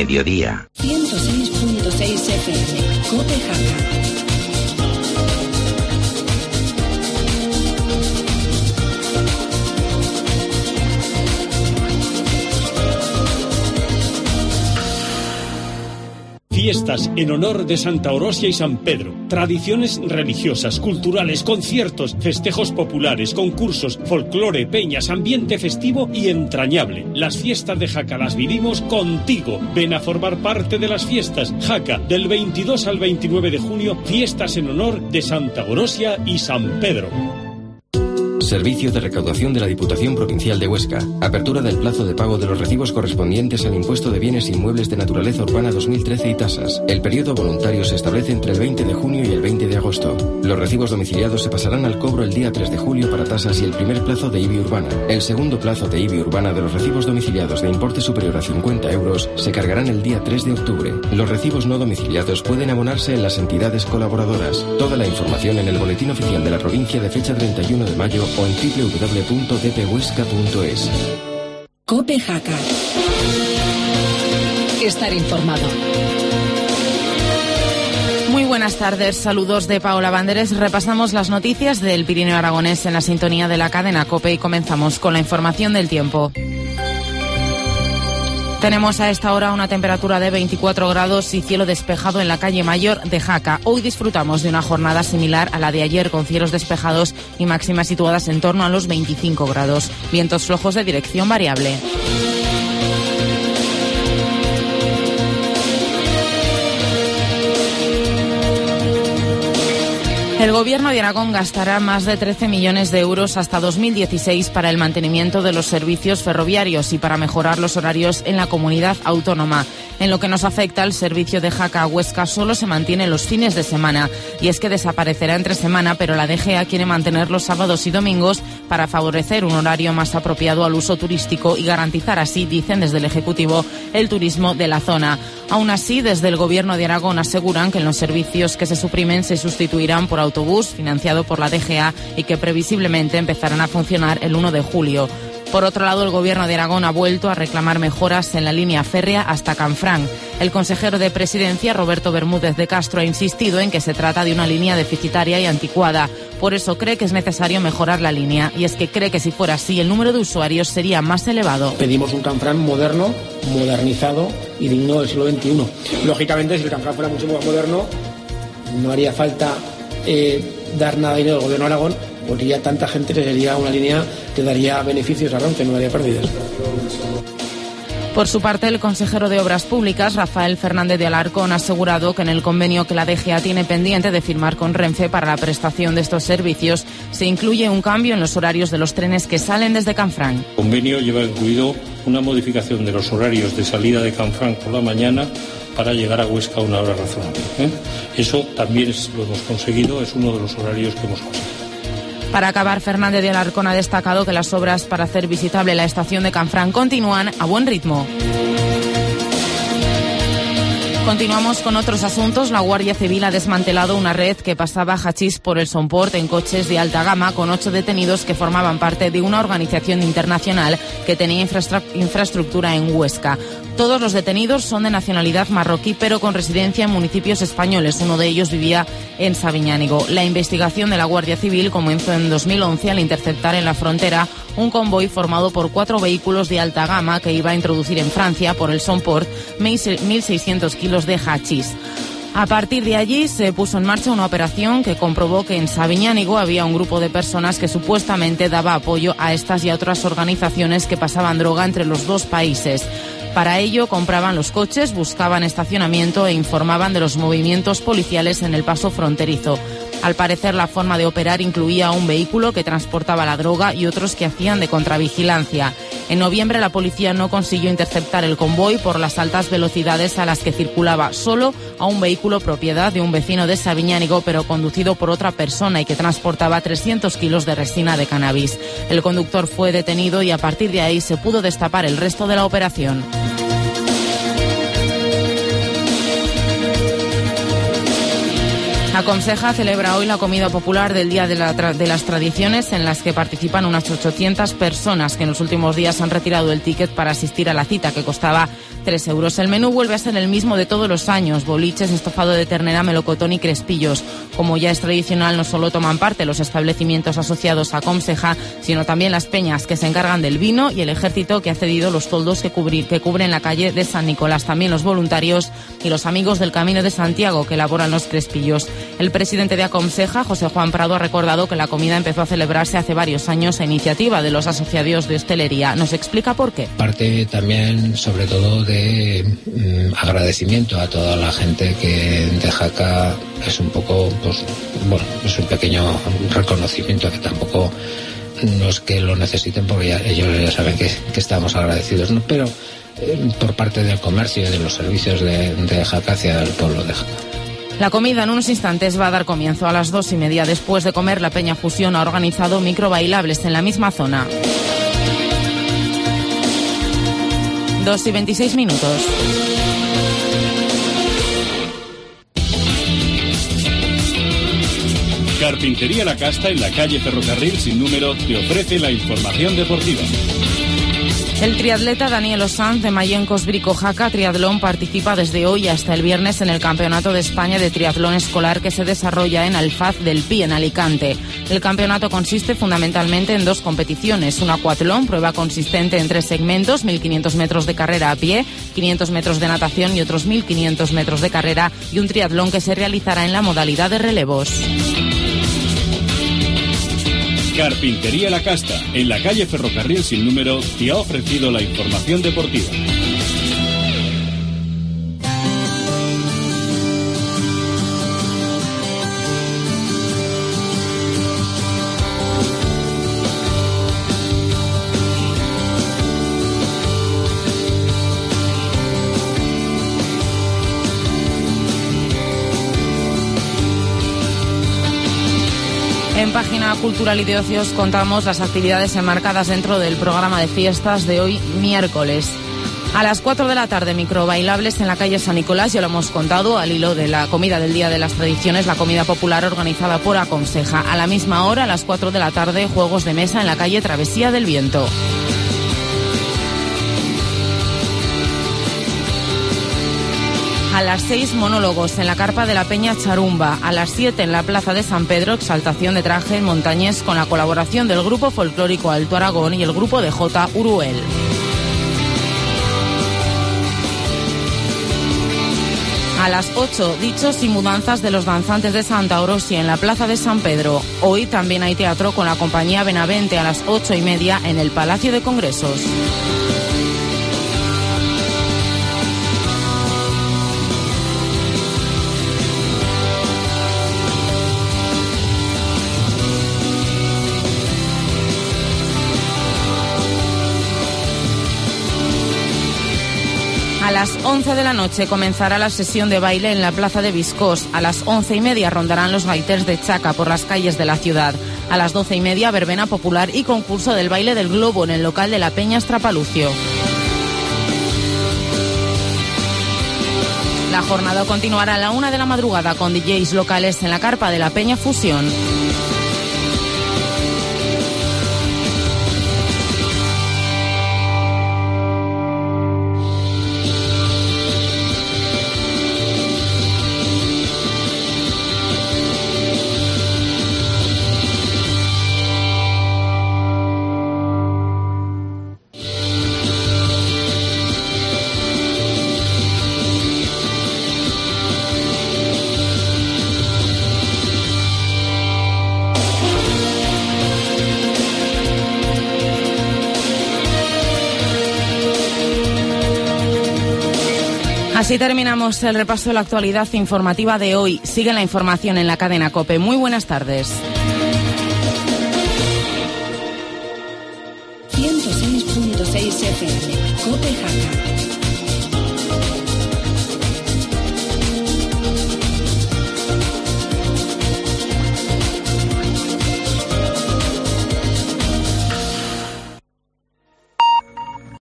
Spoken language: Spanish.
mediodía. 106.6 FM, COPE Jaca. Fiestas en honor de Santa Orosia y San Pedro. Tradiciones religiosas, culturales, conciertos, festejos populares, concursos, folclore, peñas, ambiente festivo y entrañable. Las fiestas de Jaca las vivimos contigo. Ven a formar parte de las fiestas. Jaca, del 22 al 29 de junio, fiestas en honor de Santa Orosia y San Pedro. Servicio de recaudación de la Diputación Provincial de Huesca. Apertura del plazo de pago de los recibos correspondientes al impuesto de bienes inmuebles de naturaleza urbana 2013 y tasas. El periodo voluntario se establece entre el 20 de junio y el 20 de agosto. Los recibos domiciliados se pasarán al cobro el día 3 de julio para tasas y el primer plazo de IBI urbana. El segundo plazo de IBI urbana de los recibos domiciliados de importe superior a 50 euros se cargarán el día 3 de octubre. Los recibos no domiciliados pueden abonarse en las entidades colaboradoras. Toda la información en el Boletín Oficial de la Provincia de fecha 31 de mayo o en www.dphuesca.es. COPE Jaca. Estar informado. Muy buenas tardes, saludos de Paola Banderes. Repasamos las noticias del Pirineo Aragonés en la sintonía de la cadena COPE y comenzamos con la información del tiempo. Tenemos a esta hora una temperatura de 24 grados y cielo despejado en la calle Mayor de Jaca. Hoy disfrutamos de una jornada similar a la de ayer con cielos despejados y máximas situadas en torno a los 25 grados. Vientos flojos de dirección variable. El Gobierno de Aragón gastará más de 13 millones de euros hasta 2016 para el mantenimiento de los servicios ferroviarios y para mejorar los horarios en la comunidad autónoma. En lo que nos afecta, el servicio de Jaca a Huesca solo se mantiene los fines de semana. Y es que desaparecerá entre semana, pero la DGA quiere mantener los sábados y domingos para favorecer un horario más apropiado al uso turístico y garantizar así, dicen desde el Ejecutivo, el turismo de la zona. Aún así, desde el Gobierno de Aragón aseguran que en los servicios que se suprimen se sustituirán por autobús financiado por la DGA y que previsiblemente empezarán a funcionar el 1 de julio. Por otro lado, el Gobierno de Aragón ha vuelto a reclamar mejoras en la línea férrea hasta Canfranc. El consejero de Presidencia, Roberto Bermúdez de Castro, ha insistido en que se trata de una línea deficitaria y anticuada. Por eso cree que es necesario mejorar la línea. Y es que cree que si fuera así, el número de usuarios sería más elevado. Pedimos un Canfranc moderno, modernizado y digno del siglo XXI. Lógicamente, si el Canfranc fuera mucho más moderno, no haría falta dar nada de dinero al Gobierno de Aragón, porque ya tanta gente le sería una línea que daría beneficios a Renfe, no daría pérdidas. Por su parte, el consejero de Obras Públicas, Rafael Fernández de Alarcón, ha asegurado que en el convenio que la DGA tiene pendiente de firmar con Renfe para la prestación de estos servicios se incluye un cambio en los horarios de los trenes que salen desde Canfranc. El convenio lleva incluido una modificación de los horarios de salida de Canfranc por la mañana para llegar a Huesca a una hora razonable. Eso también lo hemos conseguido, es uno de los horarios que hemos conseguido. Para acabar, Fernández de Alarcón ha destacado que las obras para hacer visitable la estación de Canfranc continúan a buen ritmo. Continuamos con otros asuntos. La Guardia Civil ha desmantelado una red que pasaba hachís por el Somport en coches de alta gama con 8 detenidos que formaban parte de una organización internacional que tenía infraestructura en Huesca. Todos los detenidos son de nacionalidad marroquí, pero con residencia en municipios españoles. Uno de ellos vivía en Sabiñánigo. La investigación de la Guardia Civil comenzó en 2011 al interceptar en la frontera un convoy formado por 4 vehículos de alta gama que iba a introducir en Francia, por el Somport, 1.600 kilos de hachís. A partir de allí se puso en marcha una operación que comprobó que en Sabiñánigo había un grupo de personas que supuestamente daba apoyo a estas y a otras organizaciones que pasaban droga entre los dos países. Para ello compraban los coches, buscaban estacionamiento e informaban de los movimientos policiales en el paso fronterizo. Al parecer, la forma de operar incluía un vehículo que transportaba la droga y otros que hacían de contravigilancia. En noviembre, la policía no consiguió interceptar el convoy por las altas velocidades a las que circulaba, solo a un vehículo propiedad de un vecino de Sabiñánigo, pero conducido por otra persona y que transportaba 300 kilos de resina de cannabis. El conductor fue detenido y a partir de ahí se pudo destapar el resto de la operación. Aconseja celebra hoy la comida popular del Día de las Tradiciones, en las que participan unas 800 personas que en los últimos días han retirado el ticket para asistir a la cita, que costaba 3 euros. El menú vuelve a ser el mismo de todos los años: boliches, estofado de ternera, melocotón y crespillos. Como ya es tradicional, no solo toman parte los establecimientos asociados a Aconseja, sino también las peñas, que se encargan del vino, y el ejército, que ha cedido los toldos que cubren la calle de San Nicolás. También los voluntarios y los amigos del Camino de Santiago, que elaboran los crespillos. El presidente de Aconseja, José Juan Prado, ha recordado que la comida empezó a celebrarse hace varios años a iniciativa de los asociados de hostelería. Nos explica por qué. Parte también, sobre todo, de agradecimiento a toda la gente que de Jaca. Es un poco, es un pequeño reconocimiento, que tampoco no es que lo necesiten, porque ellos ya saben que estamos agradecidos, ¿no? Pero por parte del comercio y de los servicios de Jaca hacia el pueblo de Jaca. La comida en unos instantes va a dar comienzo a las 2:30. Después de comer, la Peña Fusión ha organizado microbailables en la misma zona. 2:26. Carpintería La Casta, en la calle Ferrocarril sin número, te ofrece la información deportiva. El triatleta Daniel Osanz, de Mayencos Brico Jaca Triatlón, participa desde hoy hasta el viernes en el Campeonato de España de Triatlón Escolar, que se desarrolla en Alfaz del Pi, en Alicante. El campeonato consiste fundamentalmente en 2 competiciones: un acuatlón, prueba consistente en 3 segmentos, 1.500 metros de carrera a pie, 500 metros de natación y otros 1.500 metros de carrera, y un triatlón que se realizará en la modalidad de relevos. Carpintería La Casta, en la calle Ferrocarril sin número, te ha ofrecido la información deportiva. En Página Cultural y de Ocios contamos las actividades enmarcadas dentro del programa de fiestas de hoy, miércoles. A las 4 de la tarde, microbailables en la calle San Nicolás, ya lo hemos contado, al hilo de la comida del Día de las Tradiciones, la comida popular organizada por Aconseja. A la misma hora, a las 4 de la tarde, juegos de mesa en la calle Travesía del Viento. A las 6, monólogos en la carpa de la Peña Charumba. A las 7, en la Plaza de San Pedro, exaltación de traje en montañés con la colaboración del grupo folclórico Alto Aragón y el grupo de J. Uruel. A las 8, dichos y mudanzas de los danzantes de Santa Orosia en la Plaza de San Pedro. Hoy también hay teatro con la compañía Benavente a las 8:30 en el Palacio de Congresos. A las 11 de la noche comenzará la sesión de baile en la Plaza de Viscós. A las 11:30 rondarán los gaiters de Chaca por las calles de la ciudad. A las 12:30, verbena popular y concurso del baile del globo en el local de la Peña Estrapalucio. La jornada continuará a la 1 de la madrugada con DJs locales en la carpa de la Peña Fusión. Así terminamos el repaso de la actualidad informativa de hoy. Sigue la información en la cadena COPE. Muy buenas tardes. 106.6 FM, COPE Jaca.